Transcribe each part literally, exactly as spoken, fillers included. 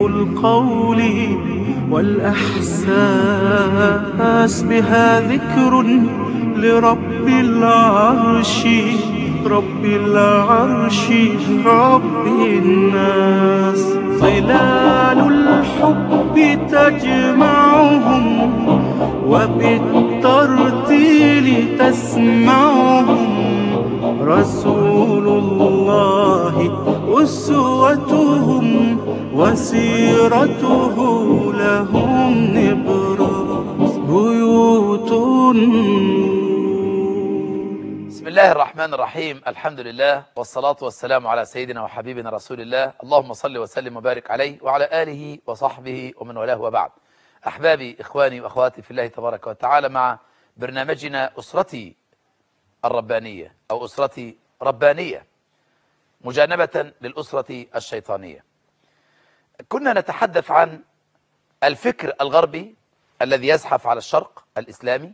القول والأحساس بها ذكر لرب العرش رب العرش رب الناس. ظلال الحب تجمعهم وبالترتيل تسمعهم. رسول الله أسوتهم وسيرته لهم نبراس بيوت. بسم الله الرحمن الرحيم. الحمد لله والصلاة والسلام على سيدنا وحبيبنا رسول الله. اللهم صل وسلم وبارك عليه وعلى آله وصحبه ومن والاه وبعد. أحبابي إخواني وأخواتي في الله تبارك وتعالى، مع برنامجنا أسرتي الربانية أو أسرتي ربانية، مجانبة للأسرة الشيطانية. كنا نتحدث عن الفكر الغربي الذي يزحف على الشرق الإسلامي،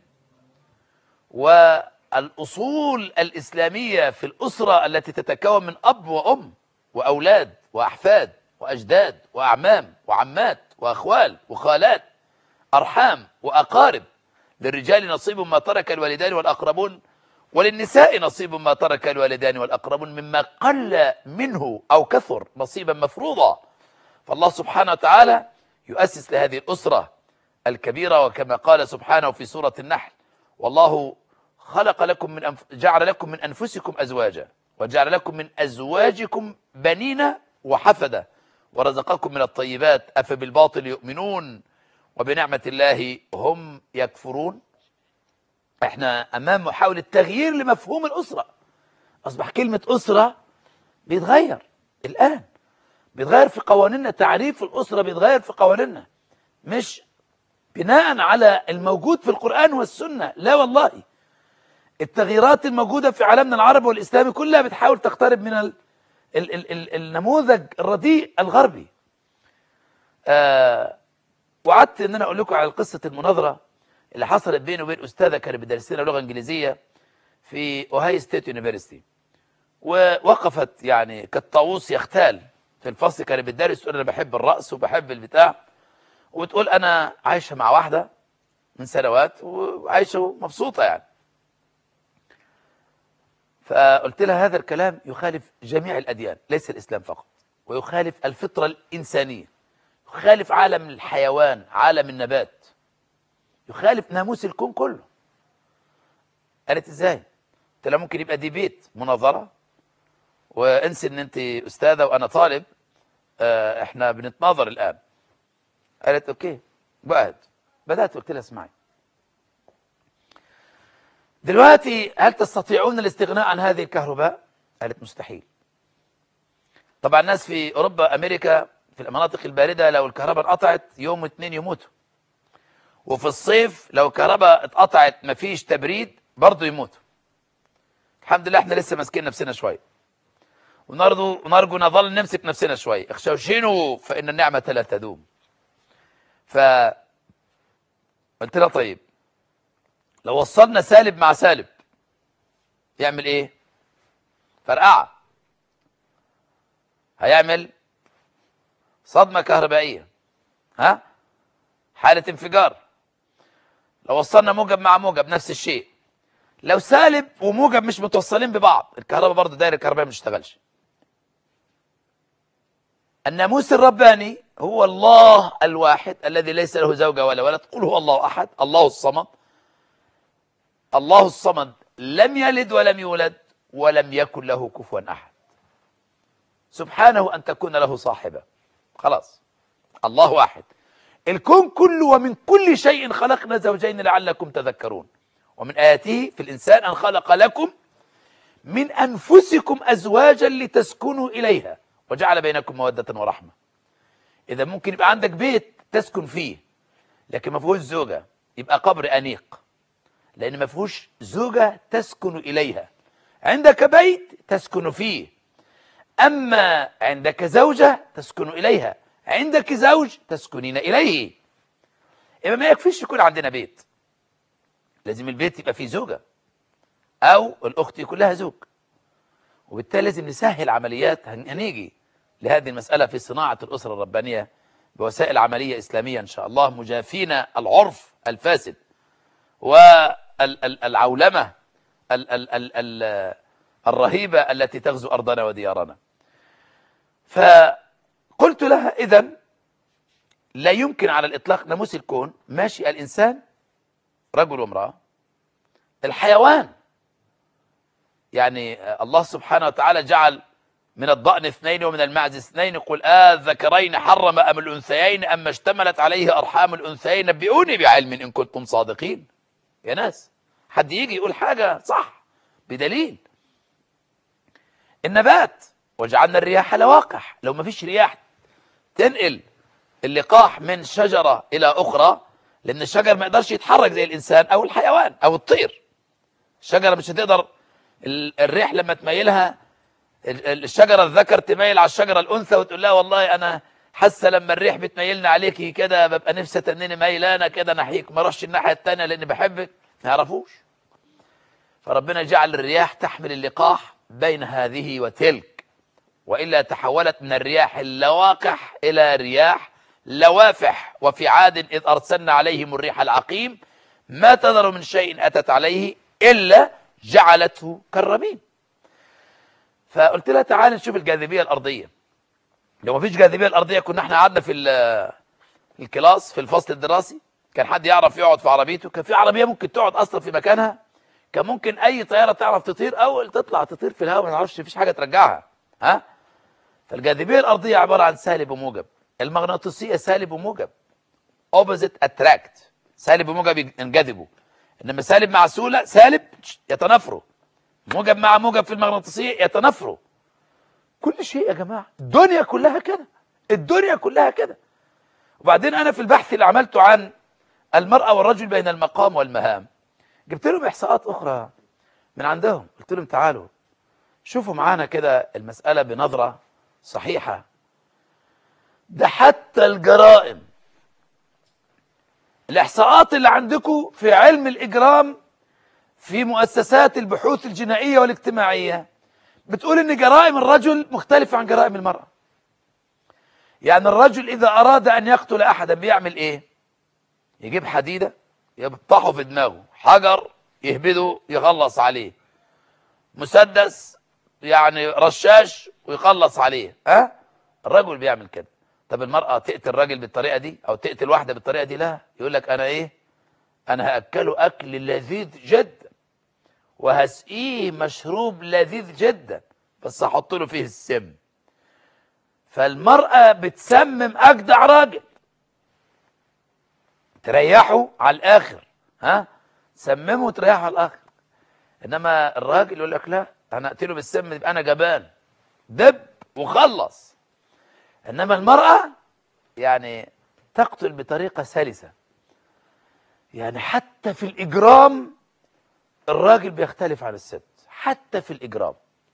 والأصول الإسلامية في الأسرة التي تتكون من أب وأم وأولاد وأحفاد وأجداد وأعمام وعمات وأخوال وخالات، أرحام وأقارب. للرجال نصيب ما ترك الوالدان والأقربون، وللنساء نصيب ما ترك الوالدان والأقربون، مما قل منه أو كثر نصيبا مفروضا. فالله سبحانه وتعالى يؤسس لهذه الأسرة الكبيرة، وكما قال سبحانه في سورة النحل: والله خلق لكم من أنف... جعل لكم من أنفسكم أزواجا وجعل لكم من أزواجكم بنين وحفدة ورزقكم من الطيبات أفبالباطل يؤمنون وبنعمة الله هم يكفرون. احنا أمام محاولة تغيير لمفهوم الأسرة. أصبح كلمة أسرة بيتغير الآن، بيتغير في قوانيننا، تعريف الأسرة بيتغير في قوانيننا، مش بناء على الموجود في القرآن والسنة. لا والله، التغييرات الموجودة في عالمنا العربي والإسلامي كلها بتحاول تقترب من ال ال ال ال النموذج الرديء الغربي. آه وعدت ان انا اقول لكم على قصة المناظرة اللي حصلت بيني وبين أستاذة كانت بتدرس لنا لغة إنجليزية في أوهايو ستيت يونيفرسيتي، ووقفت يعني كالطاووس يختال في الفصل. كانت بتدرس تقول انا بحب الرقص وبحب البتاع، وتقول انا عايشه مع واحده من سنوات وعايشه مبسوطه يعني. فقلت لها هذا الكلام يخالف جميع الاديان، ليس الاسلام فقط، ويخالف الفطره الانسانيه، يخالف عالم الحيوان، عالم النبات، يخالف ناموس الكون كله. قالت ازاي؟ قلت لها ممكن يبقى دي بيت مناظره، وانسي ان انت استاذه وانا طالب، اه احنا بنتناظر الان. قالت اوكي. بعد بدات قلت لها اسمعي، دلوقتي هل تستطيعون الاستغناء عن هذه الكهرباء؟ قالت مستحيل. طبعا الناس في اوروبا امريكا في المناطق البارده لو الكهرباء انقطعت يوم واثنين يموتوا، وفي الصيف لو الكهرباء اتقطعت مفيش تبريد برضه يموتوا. الحمد لله احنا لسه ماسكين نفسنا شويه، ونرجو ونرجو نظل نمسك نفسنا شويه. اخشوشنوا فان النعمه لا تدوم. ف قلت لها طيب لو وصلنا سالب مع سالب يعمل ايه؟ فرقعه، هيعمل صدمه كهربائيه، ها، حاله انفجار. لو وصلنا موجب مع موجب نفس الشيء. لو سالب وموجب مش متوصلين ببعض الكهرباء برضه دايره الكهربائيه ما تشتغلش. الناموس الرباني هو الله الواحد الذي ليس له زوجة ولا ولد. قل هو الله أحد الله الصمد. الله الصمد لم يلد ولم يولد ولم يكن له كفوا أحد، سبحانه أن تكون له صاحبة. خلاص، الله واحد. الكون كله ومن كل شيء خلقنا زوجين لعلكم تذكرون. ومن آياته في الإنسان أن خلق لكم من أنفسكم أزواجا لتسكنوا إليها وجعل بينكم مودة ورحمة. إذا ممكن يبقى عندك بيت تسكن فيه لكن ما فيهوش زوجة، يبقى قبر أنيق، لأن ما فيهوش زوجة تسكن إليها. عندك بيت تسكن فيه، أما عندك زوجة تسكن إليها، عندك زوج تسكنين إليه. يبقى ما يكفيش يكون عندنا بيت، لازم البيت يبقى فيه زوجة أو الأخت يكون لها زوج. وبالتالي لازم نسهل عمليات. هنيجي لهذه المسألة في صناعة الأسرة الربانية بوسائل عملية إسلامية إن شاء الله، مجافين العرف الفاسد والعولمة الرهيبة التي تغزو أرضنا وديارنا. فقلت لها إذن لا يمكن على الإطلاق ناموس الكون ماشي الإنسان رجل وامرأة، الحيوان يعني الله سبحانه وتعالى جعل من الضأن اثنين ومن المعز اثنين، قل آه الذكرين حرم أم الأنثيين أما اشتملت عليه أرحام الأنثيين نبئوني بعلم إن كنتم صادقين. يا ناس حد يجي يقول حاجة صح بدليل. النبات وجعلنا الرياح لواقح، لو ما فيش رياح تنقل اللقاح من شجرة إلى أخرى، لأن الشجر ما يقدرش يتحرك زي الإنسان أو الحيوان أو الطير. الشجرة مش هتقدر، الريح لما تميلها الشجرة الذكر تميل على الشجرة الأنثى وتقول لها والله أنا حاسة لما الريح بتميلنا عليكي كده ببقى نفسي تنيني ميلانة كده ناحيك، ما اروحش الناحية التانية لأني بحبك. ما يعرفوش. فربنا جعل الرياح تحمل اللقاح بين هذه وتلك، وإلا تحولت من الرياح اللواقح إلى رياح لوافح. وفي عاد إذ أرسلنا عليهم الريح العقيم ما تذر من شيء أتت عليه إلا جعلته كالرميم. فقلت لها تعالى نشوف الجاذبية الأرضية. لو ما فيش جاذبية الأرضية كنا احنا قعدنا في الكلاس في الفصل الدراسي، كان حد يعرف يقعد في عربيته؟ كان في عربية ممكن تقعد أصلا في مكانها؟ كان ممكن أي طيارة تعرف تطير أو تطلع تطير في الهواء ما نعرفش، مفيش حاجة ترجعها. ها؟ فالجاذبية الأرضية عبارة عن سالب وموجب، المغناطيسية سالب وموجب، opposite attract، سالب وموجب ينجذبوا، إنما سالب مع سولة سالب يتنافروا، موجب مع موجب في المغناطيسية يتنافروا. كل شيء يا جماعة، الدنيا كلها كده، الدنيا كلها كده. وبعدين أنا في البحث اللي عملته عن المرأة والرجل بين المقام والمهام جبت لهم إحصاءات أخرى من عندهم، قلت لهم تعالوا شوفوا معانا كده المسألة بنظرة صحيحة. ده حتى الجرائم، الإحصاءات اللي عندكم في علم الإجرام في مؤسسات البحوث الجنائية والاجتماعية بتقول إن جرائم الرجل مختلفة عن جرائم المرأة. يعني الرجل إذا أراد أن يقتل أحدا بيعمل إيه؟ يجيب حديدة يبطحه في دماغه، حجر يهبده يخلص عليه، مسدس يعني رشاش ويخلص عليه. ها؟ الرجل بيعمل كده. طب المرأة تقتل الراجل بالطريقة دي أو تقتل واحدة بالطريقة دي؟ لا، يقول لك أنا إيه؟ أنا هأكله أكل لذيذ جدا وهسقيه مشروب لذيذ جدا بس هحط له فيه السم. فالمرأة بتسمم أجدع راجل تريحه على الآخر، ها؟ سممه وتريحه على الآخر. إنما الراجل يقول لك لا أنا أقتله بالسم يبقى أنا جبان، دب وخلص. إنما المرأة يعني تقتل بطريقة سلسة. يعني حتى في الإجرام الراجل بيختلف عن الست، حتى في الإجرام.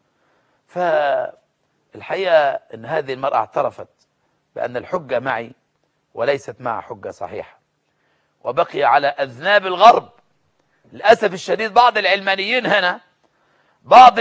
فالحقيقة أن هذه المرأة اعترفت بأن الحجة معي وليست مع حجة صحيحة، وبقي على أذناب الغرب. للأسف الشديد بعض العلمانيين هنا، بعض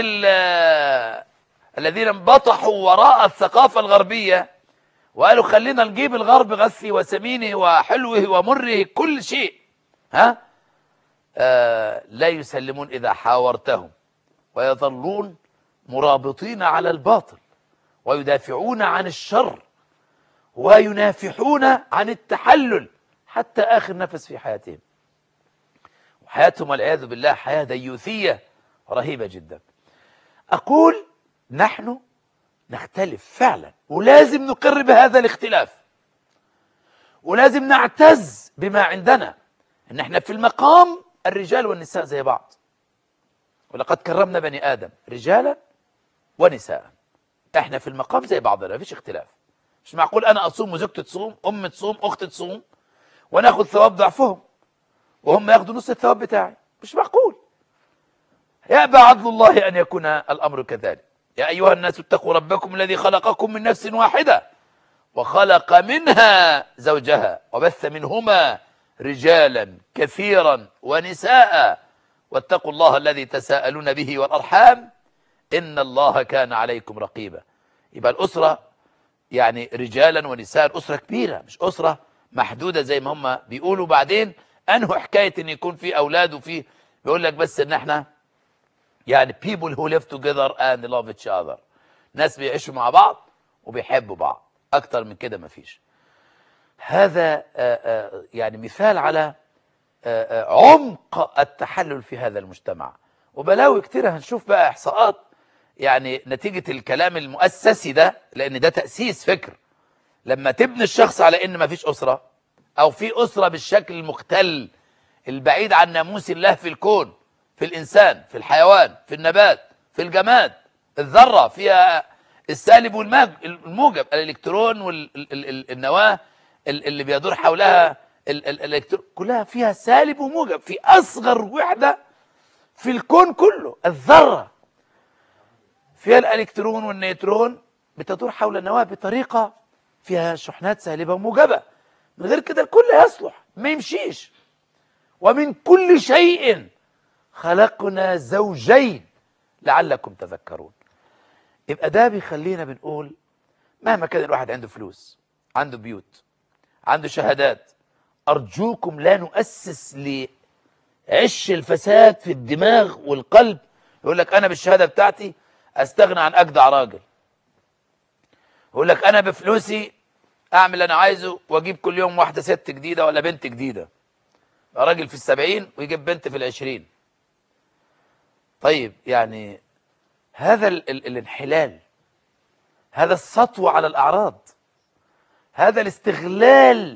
الذين انبطحوا وراء الثقافة الغربية وقالوا خلينا نجيب الغرب غثي وسمينه وحلوه ومره كل شيء، ها؟ آه لا يسلمون إذا حاورتهم، ويظلون مرابطين على الباطل ويدافعون عن الشر وينافحون عن التحلل حتى آخر نفس في حياتهم. وحياتهم والعياذ بالله حياة ديوثية رهيبة جدا. أقول نحن نختلف فعلا، ولازم نقر بهذا الاختلاف، ولازم نعتز بما عندنا، ان احنا في المقام الرجال والنساء زي بعض. ولقد كرمنا بني آدم رجالا ونساء، احنا في المقام زي بعضنا، مفيش اختلاف. مش معقول انا اصوم وزوجتي تصوم، ام تصوم، اخت تصوم، وناخد ثواب ضعفهم وهم ياخدوا نص الثواب بتاعي. مش معقول. يأبى عدل الله ان يكون الامر كذلك. يا ايها الناس اتقوا ربكم الذي خلقكم من نفس واحدة وخلق منها زوجها وبث منهما رجالا كثيرا ونساء واتقوا الله الذي تساءلون به والأرحام إن الله كان عليكم رقيبا. يبقى الأسرة يعني رجالا ونساء، أسرة كبيرة مش أسرة محدودة زي ما هم بيقولوا. بعدين أنه حكاية إن يكون في أولاد وفي، بيقول لك بس إن إحنا يعني people who live together and love each other، ناس بيعيشوا مع بعض وبيحبوا بعض، أكتر من كده مفيش. هذا آآ آآ يعني مثال على آآ عمق التحلل في هذا المجتمع. وبلاوي كتير هنشوف بقى إحصاءات يعني نتيجة الكلام المؤسسي ده، لأن ده تأسيس فكر. لما تبني الشخص على إن مفيش أسرة، أو في أسرة بالشكل المختل البعيد عن ناموس الله في الكون، في الإنسان، في الحيوان، في النبات، في الجماد، الذرة فيها السالب والموجب، الإلكترون والنواة اللي بيدور حولها الإلكترون، كلها فيها سالب وموجب. في أصغر وحدة في الكون كله، الذرة، فيها الإلكترون والنيوترون بتدور حول النواة بطريقة فيها شحنات سالبة وموجبة. من غير كده الكل يصلح ما يمشيش. ومن كل شيء خلقنا زوجين لعلكم تذكرون. يبقى ده بيخلينا بنقول مهما كان الواحد عنده فلوس، عنده بيوت، عنده شهادات، أرجوكم لا نؤسس لعش الفساد في الدماغ والقلب. يقول لك أنا بالشهادة بتاعتي أستغنى عن أجدع راجل، يقول لك أنا بفلوسي أعمل اللي أنا عايزه وأجيب كل يوم واحدة ست جديدة ولا بنت جديدة، راجل في السبعين ويجيب بنت في العشرين. طيب يعني هذا ال ال الانحلال، هذا السطو على الأعراض، هذا الاستغلال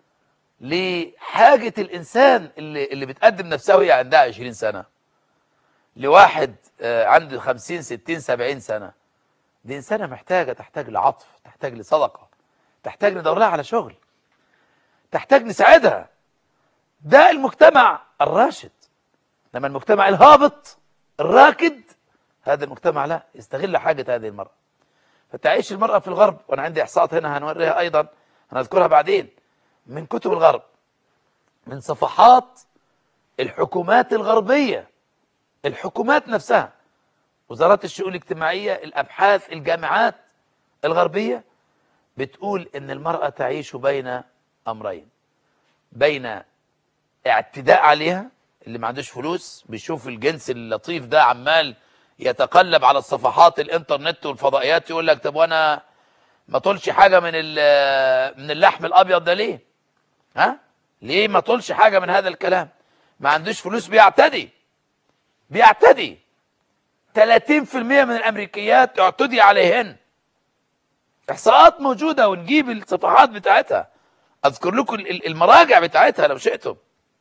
لحاجة الإنسان اللي, اللي بتقدم نفسها وهي عندها عشرين سنة لواحد عنده خمسين ستين سبعين سنة. دي إنسانة محتاجة، تحتاج لعطف، تحتاج لصدقة، تحتاج ندور لها على شغل، تحتاج نساعدها. ده المجتمع الراشد. لما المجتمع الهابط الراكد، هذا المجتمع لا يستغل حاجة هذه المرأة. فتعيش المرأة في الغرب، وأنا عندي إحصاءات هنا هنوريها أيضا، هنذكرها بعدين، من كتب الغرب، من صفحات الحكومات الغربية، الحكومات نفسها، وزارات الشؤون الاجتماعية، الأبحاث، الجامعات الغربية، بتقول إن المرأة تعيش بين أمرين: بين اعتداء عليها، اللي ما عندوش فلوس بيشوف الجنس اللطيف ده عمال يتقلب على الصفحات الانترنت والفضائيات، يقول لك طب وانا ما طولش حاجه من من اللحم الابيض ده ليه؟ ها؟ ليه ما طولش حاجه من هذا الكلام؟ ما عندوش فلوس بيعتدي بيعتدي ثلاثين بالمئة من الامريكيات اعتدي عليهن. احصاءات موجوده، ونجيب الصفحات بتاعتها، اذكر لكم المراجع بتاعتها لو شئتم.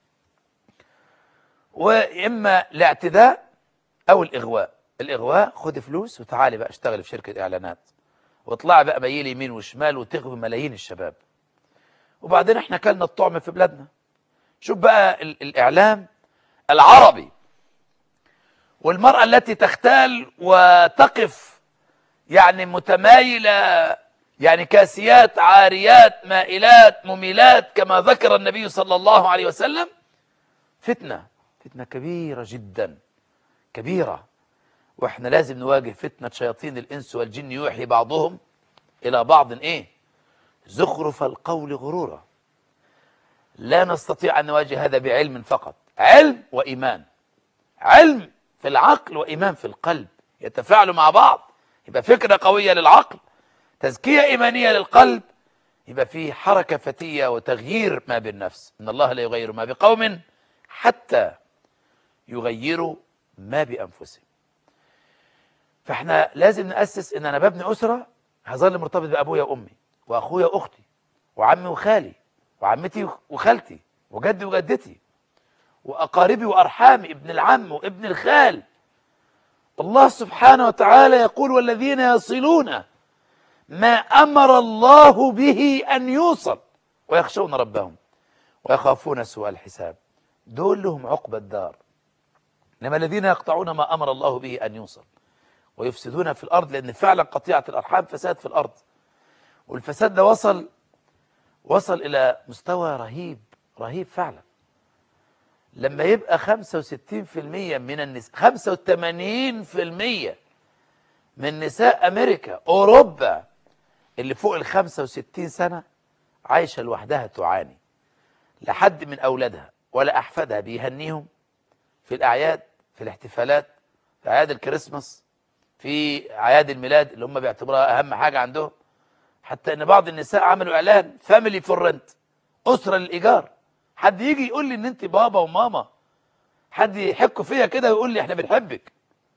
واما الاعتداء او الاغواء. الاغواء: خد فلوس وتعالي بقى اشتغلي في شركه اعلانات، واطلعي بقى ميلي يمين وشمال وتغوي ملايين الشباب. وبعدين احنا كلنا الطعم في بلادنا. شوف بقى الاعلام العربي، والمرأة التي تختال وتقف يعني متمايلة، يعني كاسيات عاريات مائلات مميلات كما ذكر النبي صلى الله عليه وسلم. فتنة فتنة كبيرة جدا، كبيرة. واحنا لازم نواجه فتنة شياطين الإنس والجن يوحي بعضهم إلى بعض إيه؟ زخرف القول غرورا. لا نستطيع أن نواجه هذا بعلم فقط، علم وإيمان، علم في العقل وإيمان في القلب يتفاعلوا مع بعض. يبقى فكرة قوية للعقل، تزكية إيمانية للقلب، يبقى فيه حركة فتية وتغيير ما بالنفس. إن الله لا يغير ما بقوم حتى يغيروا ما بأنفسهم. فاحنا لازم نأسس إن أنا ببني أسرة هظل مرتبط بأبويا وأمي وأخويا وأختي وعمي وخالي وعمتي وخالتي وجدي وجدتي وأقاربي وأرحامي، ابن العم وابن الخال. الله سبحانه وتعالى يقول: والذين يصلون ما أمر الله به أن يوصل ويخشون ربهم ويخافون سوء الحساب. دول لهم عقبى الدار. إنما الذين يقطعون ما أمر الله به أن يوصل ويفسدون في الأرض، لأن فعلا قطيعة الأرحام فساد في الأرض. والفساد ده وصل وصل إلى مستوى رهيب رهيب فعلا. لما يبقى خمسة وستين بالمئة من النساء، خمسة وثمانين بالمئة من نساء أمريكا أوروبا اللي فوق ال خمسة وستين سنة عايشة لوحدها تعاني، لا حد من أولادها ولا أحفادها بيهنيهم في الأعياد، في الاحتفالات، في أعياد الكريسماس، في أعياد الميلاد اللي هم بيعتبروها أهم حاجة عندهم. حتى إن بعض النساء عملوا إعلان فاميلي فور رنت، أسرة للإيجار. حد يجي يقول لي إن أنت بابا وماما، حد يحك فيا كده ويقول لي إحنا بنحبك.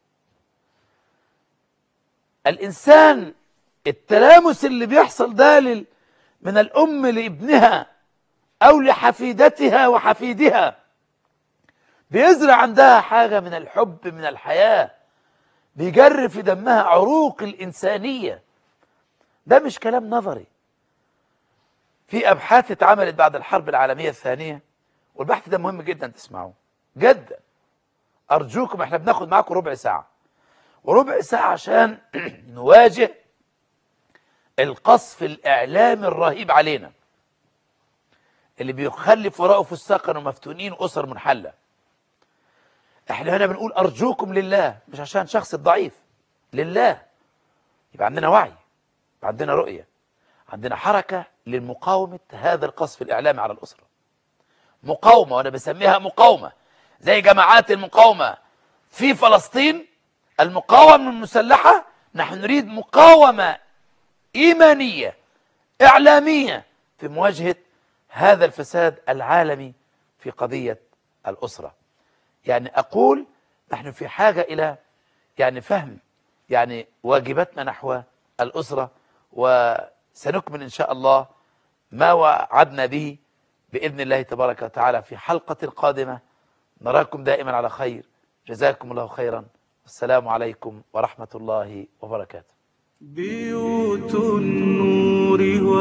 الإنسان التلامس اللي بيحصل ده لل... من الأم لابنها أو لحفيدتها وحفيدها بيزرع عندها حاجة من الحب، من الحياة، بيجري في دمها عروق الإنسانية. ده مش كلام نظري. في أبحاث اتعملت بعد الحرب العالمية الثانية، والبحث ده مهم جدا تسمعوه جدا. أرجوكم، احنا بناخد معاكم ربع ساعة، وربع ساعة عشان نواجه القصف الإعلامي الرهيب علينا اللي بيخلف وراءه فساقا ومفتونين وأسر منحلة. احنا هنا بنقول أرجوكم لله، مش عشان شخص ضعيف، لله. يبقى عندنا وعي، يبقى عندنا رؤية، عندنا حركة للمقاومة هذا القصف الإعلامي على الأسرة. مقاومة، وأنا بسميها مقاومة زي جماعات المقاومة في فلسطين. المقاومة المسلحة، نحن نريد مقاومة إيمانية إعلامية في مواجهة هذا الفساد العالمي في قضية الأسرة. يعني أقول نحن في حاجة إلى يعني فهم يعني واجباتنا نحو الأسرة، وسنكمل إن شاء الله ما وعدنا به بإذن الله تبارك وتعالى في حلقة قادمة. نراكم دائما على خير، جزاكم الله خيرا، والسلام عليكم ورحمة الله وبركاته. بيوت النور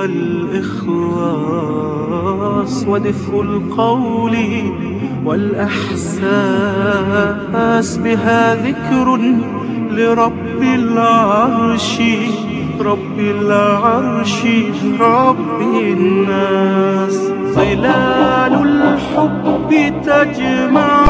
والإخلاص ودفء القول والإحساس، بها ذكر لرب العرش، رب العرش رب الناس. ظلال الحب تجمع